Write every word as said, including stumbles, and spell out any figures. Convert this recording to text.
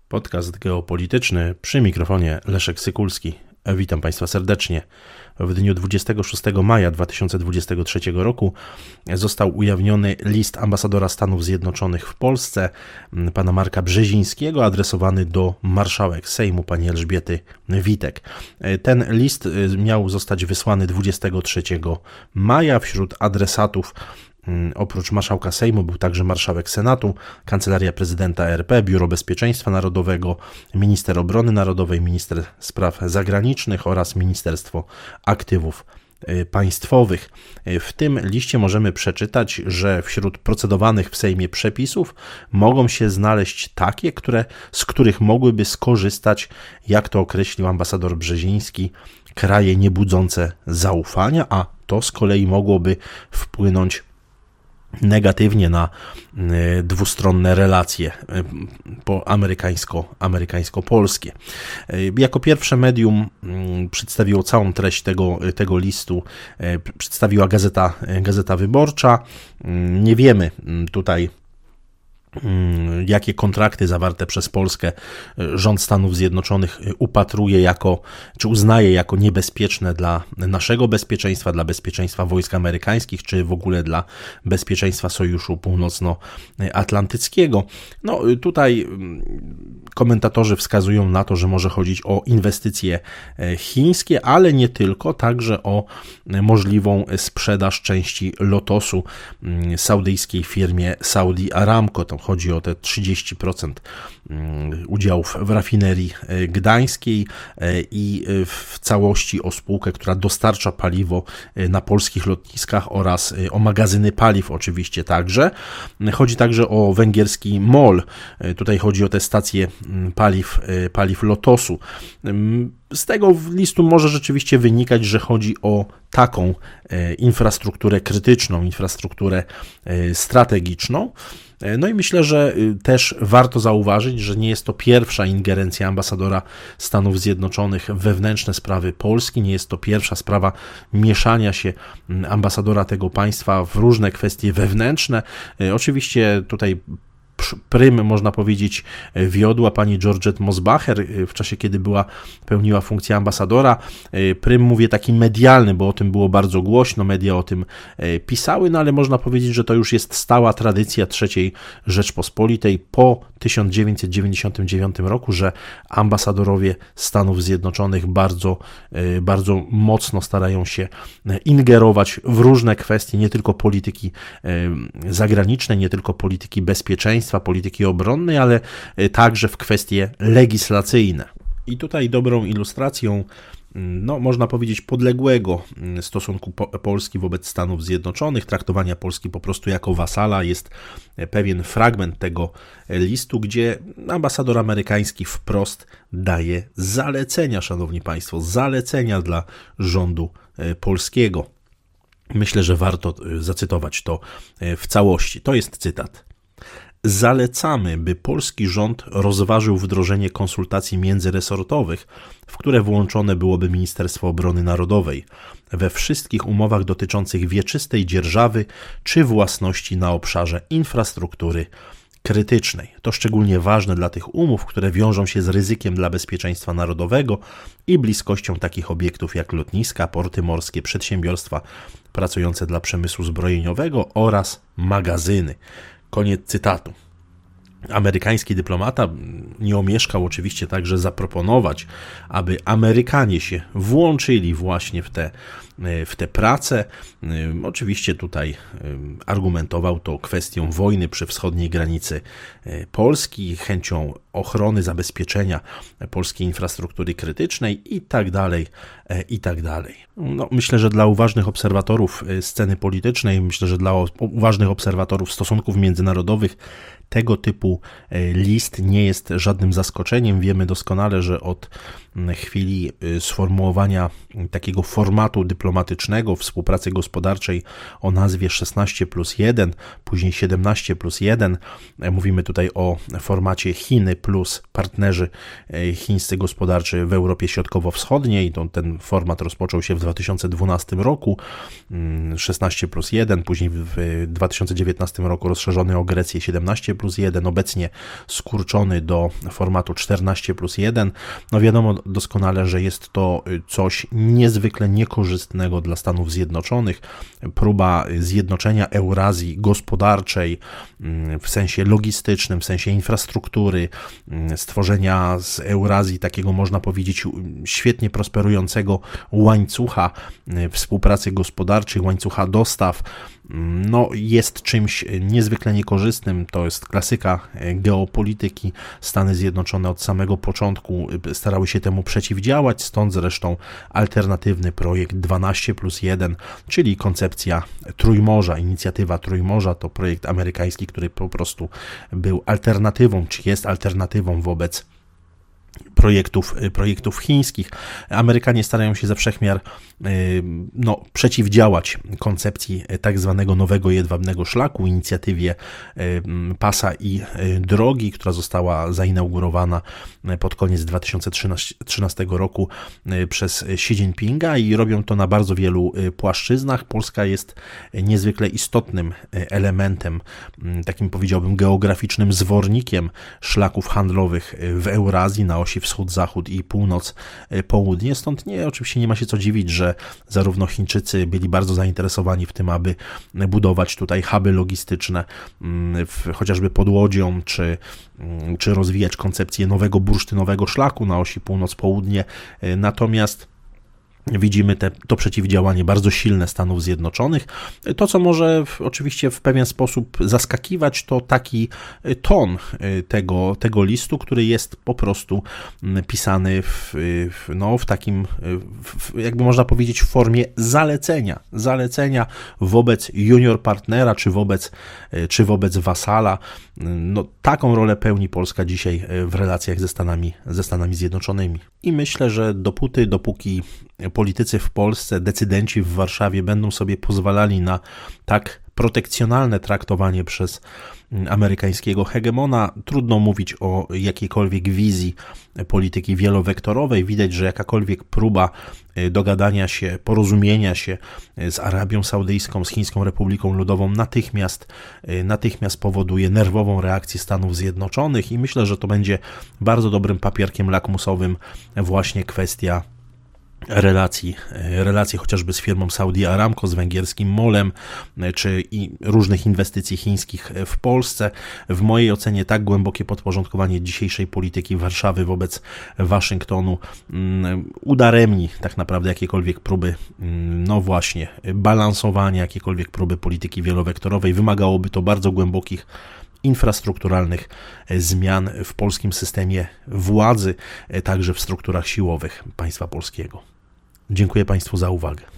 Podcast geopolityczny, przy mikrofonie Leszek Sykulski. Witam Państwa serdecznie. W dniu dwudziestego szóstego maja dwa tysiące dwudziestego trzeciego roku został ujawniony list ambasadora Stanów Zjednoczonych w Polsce, pana Marka Brzezińskiego, adresowany do marszałek Sejmu, pani Elżbiety Witek. Ten list miał zostać wysłany dwudziestego trzeciego maja. Wśród adresatów oprócz marszałka Sejmu był także marszałek Senatu, Kancelaria Prezydenta R P, Biuro Bezpieczeństwa Narodowego, minister obrony narodowej, minister spraw zagranicznych oraz Ministerstwo Aktywów Państwowych. W tym liście możemy przeczytać, że wśród procedowanych w Sejmie przepisów mogą się znaleźć takie, które, z których mogłyby skorzystać, jak to określił ambasador Brzeziński, kraje niebudzące zaufania, a to z kolei mogłoby wpłynąć negatywnie na dwustronne relacje po amerykańsko, amerykańsko-polskie. Jako pierwsze medium przedstawiło całą treść tego, tego listu, przedstawiła Gazeta, Gazeta Wyborcza. Nie wiemy tutaj, jakie kontrakty zawarte przez Polskę rząd Stanów Zjednoczonych upatruje jako, czy uznaje jako niebezpieczne dla naszego bezpieczeństwa, dla bezpieczeństwa wojsk amerykańskich, czy w ogóle dla bezpieczeństwa Sojuszu Północnoatlantyckiego. No tutaj komentatorzy wskazują na to, że może chodzić o inwestycje chińskie, ale nie tylko, także o możliwą sprzedaż części Lotosu saudyjskiej firmie Saudi Aramco. To chodzi o te trzydzieści procent udziałów w rafinerii gdańskiej i w całości o spółkę, która dostarcza paliwo na polskich lotniskach oraz o magazyny paliw oczywiście także. Chodzi także o węgierski MOL. Tutaj chodzi o te stacje paliw, paliw Lotosu. Z tego listu może rzeczywiście wynikać, że chodzi o taką infrastrukturę krytyczną, infrastrukturę strategiczną. No i myślę, że też warto zauważyć, że nie jest to pierwsza ingerencja ambasadora Stanów Zjednoczonych w wewnętrzne sprawy Polski, nie jest to pierwsza sprawa mieszania się ambasadora tego państwa w różne kwestie wewnętrzne. Oczywiście tutaj prym, można powiedzieć, wiodła pani Georgette Mosbacher w czasie, kiedy była, pełniła funkcję ambasadora. Prym, mówię, taki medialny, bo o tym było bardzo głośno, media o tym pisały, no ale można powiedzieć, że to już jest stała tradycja trzeciej Rzeczpospolitej po tysiąc dziewięćset dziewięćdziesiątym dziewiątym roku, że ambasadorowie Stanów Zjednoczonych bardzo, bardzo mocno starają się ingerować w różne kwestie, nie tylko polityki zagranicznej, nie tylko polityki bezpieczeństwa, polityki obronnej, ale także w kwestie legislacyjne. I tutaj dobrą ilustracją, no, można powiedzieć, podległego stosunku po- Polski wobec Stanów Zjednoczonych, traktowania Polski po prostu jako wasala, jest pewien fragment tego listu, gdzie ambasador amerykański wprost daje zalecenia, szanowni państwo, zalecenia dla rządu polskiego. Myślę, że warto zacytować to w całości. To jest cytat. Zalecamy, by polski rząd rozważył wdrożenie konsultacji międzyresortowych, w które włączone byłoby Ministerstwo Obrony Narodowej we wszystkich umowach dotyczących wieczystej dzierżawy czy własności na obszarze infrastruktury krytycznej. To szczególnie ważne dla tych umów, które wiążą się z ryzykiem dla bezpieczeństwa narodowego i bliskością takich obiektów jak lotniska, porty morskie, przedsiębiorstwa pracujące dla przemysłu zbrojeniowego oraz magazyny. Koniec cytatu. Amerykański dyplomata nie omieszkał oczywiście także zaproponować, aby Amerykanie się włączyli właśnie w te, w te prace. Oczywiście tutaj argumentował to kwestią wojny przy wschodniej granicy Polski, chęcią ochrony, zabezpieczenia polskiej infrastruktury krytycznej i tak dalej, i tak dalej. No, myślę, że dla uważnych obserwatorów sceny politycznej, myślę, że dla uważnych obserwatorów stosunków międzynarodowych tego typu list nie jest żadnym zaskoczeniem. Wiemy doskonale, że od chwili sformułowania takiego formatu dyplomatycznego współpracy gospodarczej o nazwie szesnaście plus jeden, później siedemnaście plus jeden, mówimy tutaj o formacie Chiny plus partnerzy chińscy gospodarczy w Europie Środkowo-Wschodniej. To ten format rozpoczął się w dwa tysiące dwunastym roku, szesnaście plus jeden, później w dwa tysiące dziewiętnastym roku rozszerzony o Grecję siedemnaście plus jeden, obecnie skurczony do formatu czternaście plus jeden. No wiadomo doskonale, że jest to coś niezwykle niekorzystnego dla Stanów Zjednoczonych. Próba zjednoczenia Eurazji gospodarczej w sensie logistycznym, w sensie infrastruktury, stworzenia z Eurazji takiego, można powiedzieć, świetnie prosperującego łańcucha współpracy gospodarczej, łańcucha dostaw, no jest czymś niezwykle niekorzystnym. To jest klasyka geopolityki. Stany Zjednoczone od samego początku starały się temu przeciwdziałać, stąd zresztą alternatywny projekt dwanaście plus jeden, czyli koncepcja Trójmorza, inicjatywa Trójmorza. To projekt amerykański, który po prostu był alternatywą, czy jest alternatywą wobec projektów, projektów chińskich. Amerykanie starają się ze wszechmiar no, przeciwdziałać koncepcji tak zwanego nowego jedwabnego szlaku, inicjatywie pasa i drogi, która została zainaugurowana pod koniec dwa tysiące trzynastego roku przez Xi Jinpinga i robią to na bardzo wielu płaszczyznach. Polska jest niezwykle istotnym elementem, takim powiedziałbym geograficznym zwornikiem szlaków handlowych w Eurazji na osi wschód-zachód i północ-południe. Stąd nie, oczywiście nie ma się co dziwić, że zarówno Chińczycy byli bardzo zainteresowani w tym, aby budować tutaj huby logistyczne, w, chociażby pod Łodzią, czy, czy rozwijać koncepcję nowego bursztynowego szlaku na osi północ-południe. Natomiast widzimy te, to przeciwdziałanie bardzo silne Stanów Zjednoczonych. To, co może w, oczywiście w pewien sposób zaskakiwać, to taki ton tego, tego listu, który jest po prostu pisany w, w, no, w takim, w, jakby można powiedzieć, w formie zalecenia. Zalecenia wobec junior partnera, czy wobec, czy wobec wasala. No, taką rolę pełni Polska dzisiaj w relacjach ze Stanami, ze Stanami Zjednoczonymi. I myślę, że dopóty, dopóki politycy w Polsce, decydenci w Warszawie będą sobie pozwalali na tak protekcjonalne traktowanie przez amerykańskiego hegemona, trudno mówić o jakiejkolwiek wizji polityki wielowektorowej. Widać, że jakakolwiek próba dogadania się, porozumienia się z Arabią Saudyjską, z Chińską Republiką Ludową natychmiast, natychmiast powoduje nerwową reakcję Stanów Zjednoczonych i myślę, że to będzie bardzo dobrym papierkiem lakmusowym właśnie kwestia relacji, relacji chociażby z firmą Saudi Aramco, z węgierskim MOL-em, czy i różnych inwestycji chińskich w Polsce. W mojej ocenie tak głębokie podporządkowanie dzisiejszej polityki Warszawy wobec Waszyngtonu udaremni tak naprawdę jakiekolwiek próby, no właśnie, balansowania, jakiekolwiek próby polityki wielowektorowej. Wymagałoby to bardzo głębokich infrastrukturalnych zmian w polskim systemie władzy, także w strukturach siłowych państwa polskiego. Dziękuję Państwu za uwagę.